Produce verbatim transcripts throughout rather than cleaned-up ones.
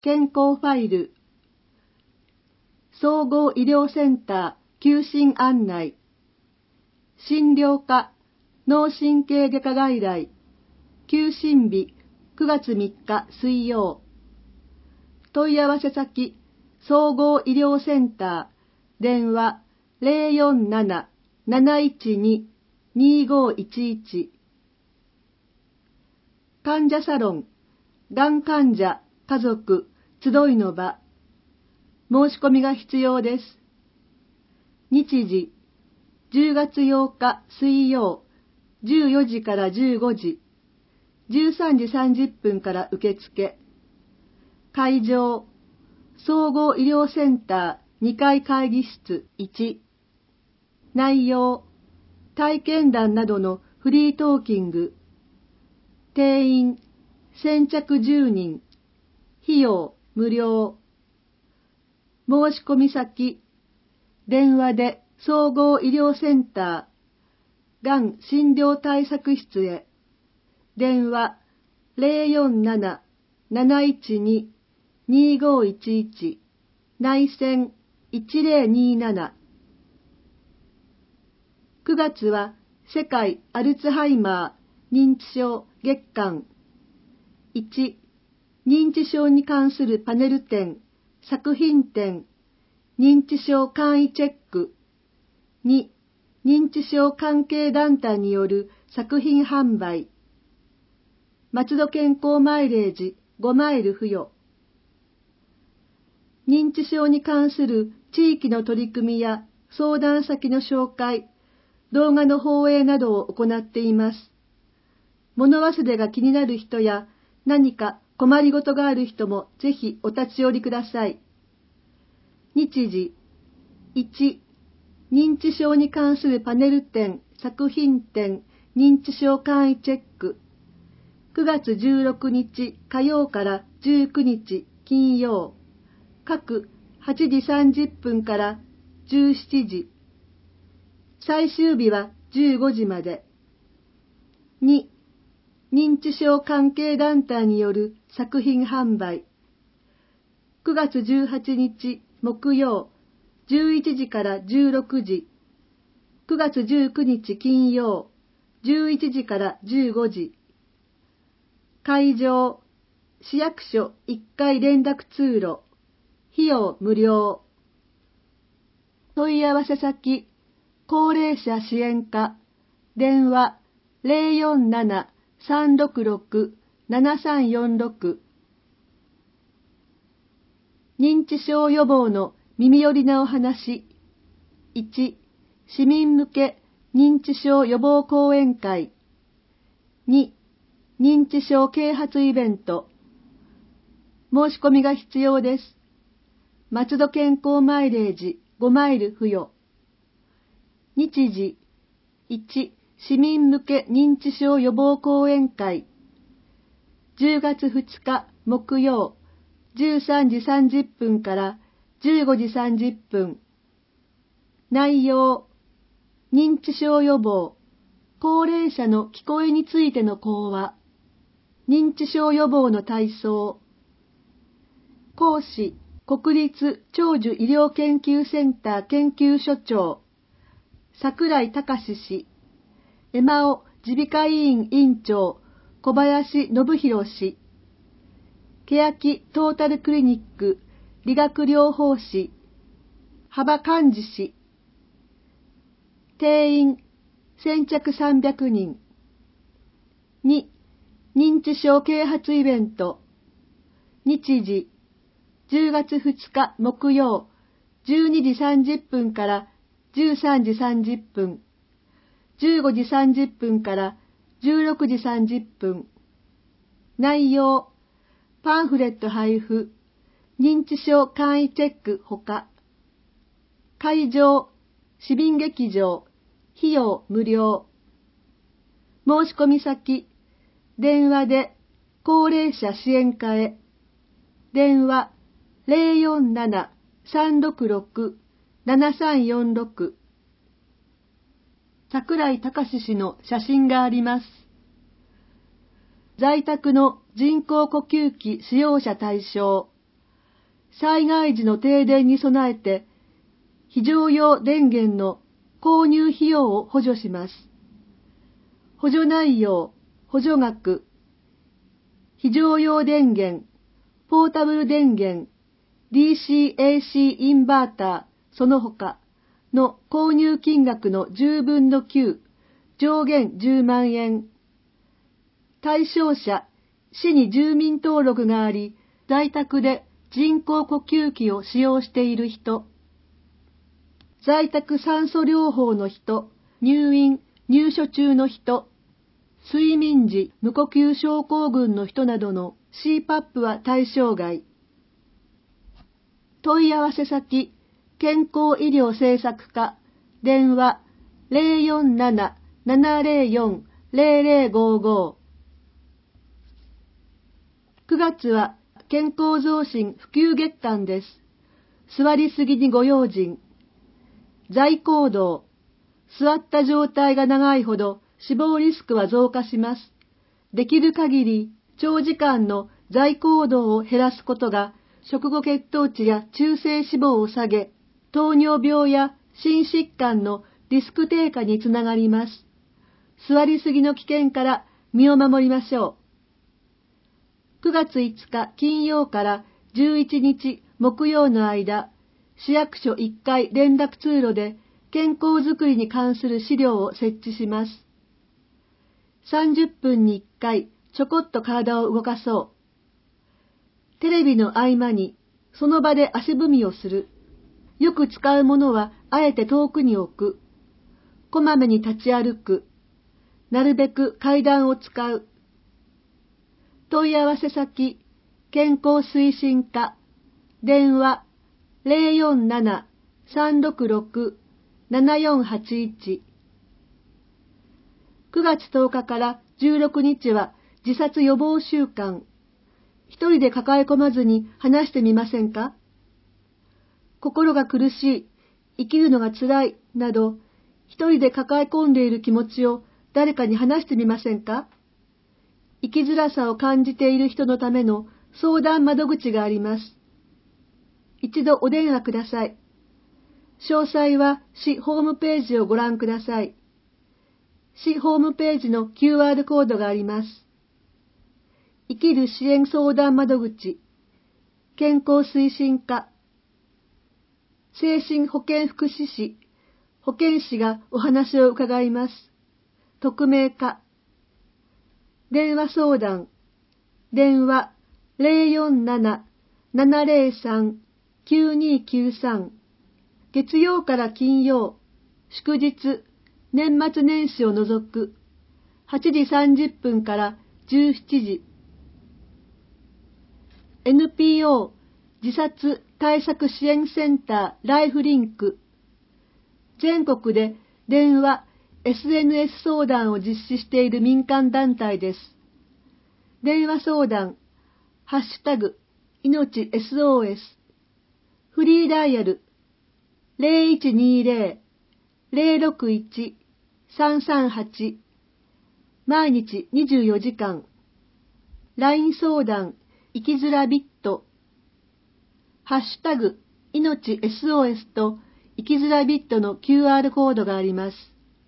健康ファイル、総合医療センター休診案内、診療科脳神経外科外来、休診日くがつみっか水曜。問い合わせ先、総合医療センター、電話 ゼロよんなな なないちに にごいちいち。患者サロン、がん患者、家族、集いの場。申し込みが必要です。日時、じゅうがつようか水曜、じゅうよじからじゅうごじ、じゅうさんじさんじゅっぷんから受付。会場、総合医療センターにかい会議室いち。内容、体験談などのフリートーキング。定員、先着じゅうにん。費用、無料。申し込み先、電話で総合医療センター、がん診療対策室へ。電話ゼロよんなな なないちに にごいちいち、内線いちゼロになな。くがつは世界アルツハイマー認知症月間。いち、認知症に関するパネル展、作品展、認知症簡易チェック。に、認知症関係団体による作品販売。松戸健康マイレージごマイル付与。認知症に関する地域の取り組みや相談先の紹介、動画の放映などを行っています。物忘れが気になる人や何か困りごとがある人もぜひお立ち寄りください。日時、いち、認知症に関するパネル展、作品展、認知症簡易チェック。くがつじゅうろくにち火曜からじゅうくにち金曜。各はちじさんじゅっぷんからじゅうしちじ。最終日はじゅうごじまで。に、認知症関係団体による作品販売。くがつじゅうはちにち木曜、じゅういちじからじゅうろくじ。くがつじゅうくにち金曜、じゅういちじからじゅうごじ。会場、市役所いっかい連絡通路。費用無料。問い合わせ先、高齢者支援課、電話ゼロよんなな さんろくろく ななさんよんろく。認知症予防の耳寄りなお話。いち、市民向け認知症予防講演会。に、認知症啓発イベント。申し込みが必要です。松戸健康マイレージごマイル付与。日時、いち、市民向け認知症予防講演会。じゅうがつふつか木曜、じゅうさんじさんじゅっぷんからじゅうごじさんじゅっぷん。内容、認知症予防、高齢者の聞こえについての講話、認知症予防の体操。講師、国立長寿医療研究センター研究所長、櫻井隆氏、エマオ耳鼻科医院院長、小林信弘氏、欅トータルクリニック理学療法士、幅寛治氏。定員、先着さんびゃくにん。に、認知症啓発イベント。日時、じゅうがつふつか木曜、じゅうにじさんじゅっぷんからじゅうさんじさんじゅっぷん、じゅうごじさんじゅっぷんからじゅうろくじさんじゅっぷん。内容、パンフレット配布、認知症簡易チェックほか。会場、市民劇場、費用無料。申し込み先、電話で高齢者支援課へ。電話ゼロよんなな さんろくろく ななさんよんろく。櫻井隆氏の写真があります。在宅の人工呼吸器使用者対象。 災害時の停電に備えて、非常用電源の購入費用を補助します。補助内容、補助額、非常用電源、ポータブル電源、ディーシーエーシー インバーター、その他の購入金額のじゅうぶんのきゅう、上限じゅうまんえん。対象者、市に住民登録があり、在宅で人工呼吸器を使用している人、在宅酸素療法の人、入院、入所中の人、睡眠時無呼吸症候群の人などの シーパップ は対象外。問い合わせ先、健康医療政策課、電話 ゼロよんなな ななゼロよん ゼロゼロごご。くがつは健康増進普及月間です。座りすぎにご用心。座行動。座った状態が長いほど死亡リスクは増加します。できる限り長時間の座行動を減らすことが食後血糖値や中性脂肪を下げ、糖尿病や心疾患のリスク低下につながります。座りすぎの危険から身を守りましょう。くがついつか金曜からじゅういちにち木曜の間、市役所いっかい連絡通路で健康づくりに関する資料を設置します。さんじゅっぷんにいっかいちょこっと体を動かそう。テレビの合間にその場で足踏みをする。よく使うものはあえて遠くに置く。こまめに立ち歩く。なるべく階段を使う。問い合わせ先、健康推進課、電話 ゼロよんなな さんろくろく ななよんはちいち。くがつとおかからじゅうろくにちは自殺予防週間。一人で抱え込まずに話してみませんか？心が苦しい、生きるのが辛い、など、一人で抱え込んでいる気持ちを誰かに話してみませんか？生きづらさを感じている人のための相談窓口があります。一度お電話ください。詳細は市ホームページをご覧ください。市ホームページの キューアール コードがあります。生きる支援相談窓口、健康推進課、精神保健福祉士、保健師がお話を伺います。匿名課、電話相談、電話 ゼロよんなな ななゼロさん きゅうにきゅうさん。月曜から金曜、祝日、年末年始を除く、はちじさんじゅっぷんからじゅうしちじ。エヌピーオー 自殺対策支援センターライフリンク。全国で電話、エスエヌエス 相談を実施している民間団体です。電話相談、ハッシュタグ、いのち エスオーエス。フリーダイヤル、ゼロいちにゼロ ゼロろくいち さんさんはち。毎日にじゅうよじかん。ライン 相談、生きづらビット。ハッシュタグ、いのち エスオーエス と生きづらビットの キューアール コードがあります。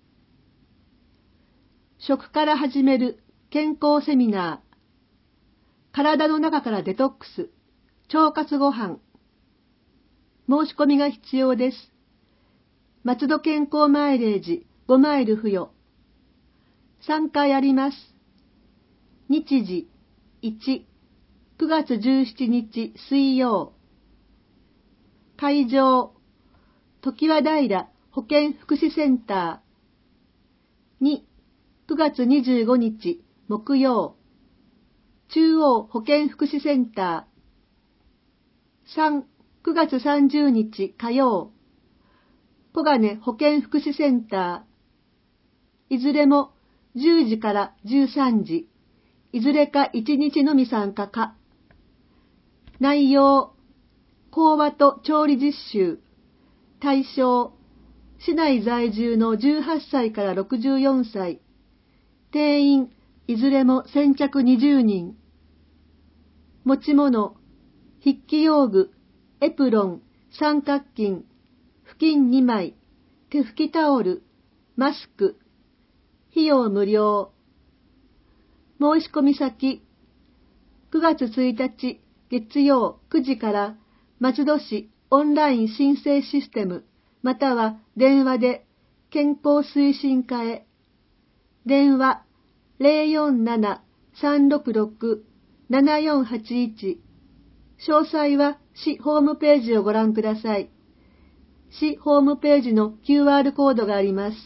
食から始める健康セミナー。体の中からデトックス、腸活ご飯。申し込みが必要です。松戸健康マイレージごマイル付与。さんかいあります。日時いち、くがつじゅうしちにち水曜。会場、常盤平保健福祉センター。に、くがつにじゅうごにち木曜。中央保健福祉センター。さん、くがつさんじゅうにち火曜。小金保健福祉センター。いずれもじゅうじからじゅうさんじ。いずれかいちにちのみ参加か。内容、講話と調理実習。対象、市内在住のじゅうはっさいからろくじゅうよんさい。定員、いずれも先着にじゅうにん。持ち物、筆記用具、 エプロン、三角巾、布巾にまい、手拭きタオル、マスク、費用無料。申し込み先、くがつついたち月曜くじから松戸市オンライン申請システムまたは電話で健康推進課へ。電話 ゼロよんなな さんろくろく ななよんはちいち。詳細は市ホームページをご覧ください。市ホームページの キューアール コードがあります。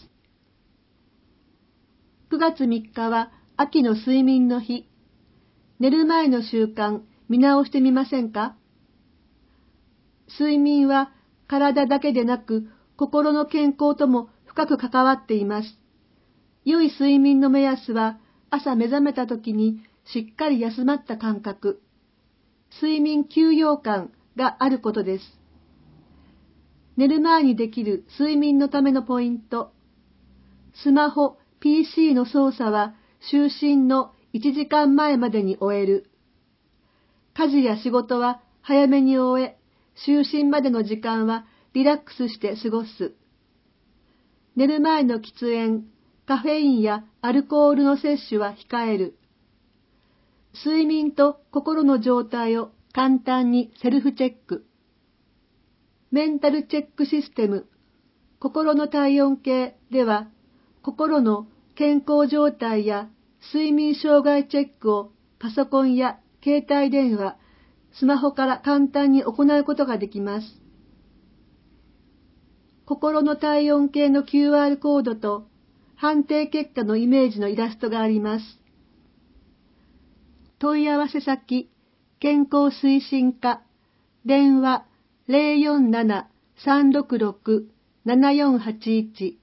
くがつみっかは秋の睡眠の日。寝る前の習慣見直してみませんか？睡眠は体だけでなく心の健康とも深く関わっています。良い睡眠の目安は朝目覚めた時にしっかり休まった感覚、睡眠休養感があることです。寝る前にできる睡眠のためのポイント。スマホ、ピーシー の操作は就寝のいちじかんまえまでに終える。家事や仕事は早めに終え、就寝までの時間はリラックスして過ごす。寝る前の喫煙、カフェインやアルコールの摂取は控える。睡眠と心の状態を簡単にセルフチェック。メンタルチェックシステム、心の体温計では、心の健康状態や睡眠障害チェックをパソコンや携帯電話、スマホから簡単に行うことができます。心の体温計の キューアール コードと判定結果のイメージのイラストがあります。問い合わせ先、健康推進課、電話 ゼロよんなな さんろくろく ななよんはちいち。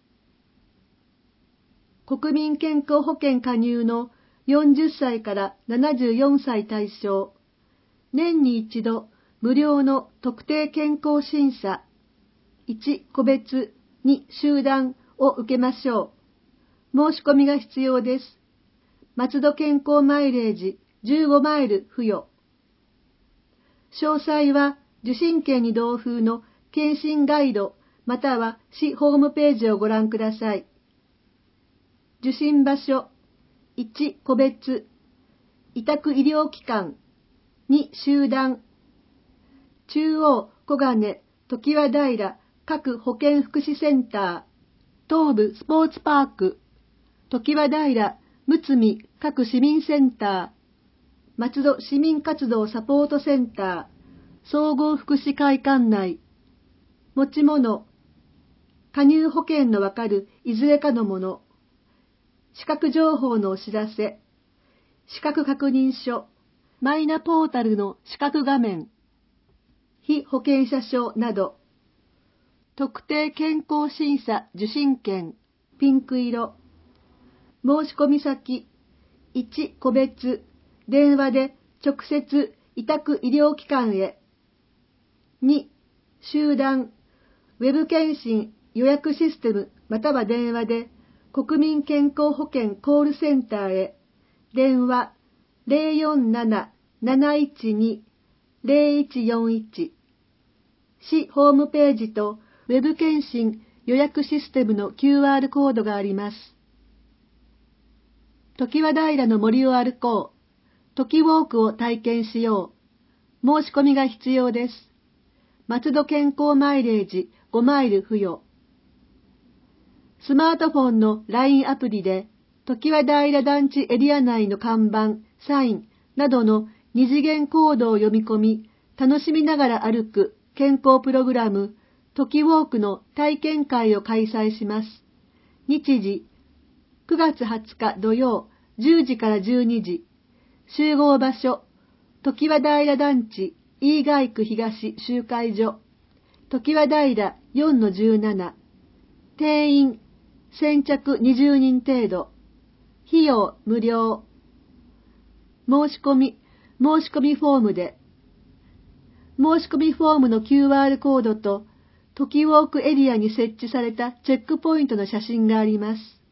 国民健康保険加入のよんじゅっさいからななじゅうよんさい対象、年に一度無料の特定健康審査、いち個別、に集団を受けましょう。申し込みが必要です。松戸健康マイレージじゅうごマイル付与。詳細は受診券に同封の検診ガイドまたは市ホームページをご覧ください。受診場所、いち個別、委託医療機関、に集団、中央小金常盤平各保健福祉センター、東部スポーツパーク、常盤平むつみ各市民センター、松戸市民活動サポートセンター、総合福祉会館内、持ち物、加入保険のわかるいずれかのもの、資格情報のお知らせ、資格確認書、マイナポータルの資格画面、被保険者証など、特定健康審査受診券、ピンク色、申し込み先、いち個別、電話で直接委託医療機関へ、に集団、ウェブ検診予約システムまたは電話で国民健康保険コールセンターへ、電話 ゼロよんなな なないちに ゼロいちよんいち。市ホームページとウェブ検診予約システムの キューアール コードがあります。常盤平の森を歩こう、時ウォークを体験しよう。申し込みが必要です。松戸健康マイレージごマイル付与。スマートフォンの ライン アプリで、常盤平団地エリア内の看板、サインなどの二次元コードを読み込み、楽しみながら歩く健康プログラム、時ウォークの体験会を開催します。日時、くがつはつか土曜、じゅうじからじゅうにじ。集合場所、常盤平団地、飯街区東集会所、常盤平 よんのじゅうなな。定員、先着にじゅうにん程度。費用無料。申し込み、申し込みフォームで。申し込みフォームの キューアール コードと、時ウォークエリアに設置されたチェックポイントの写真があります。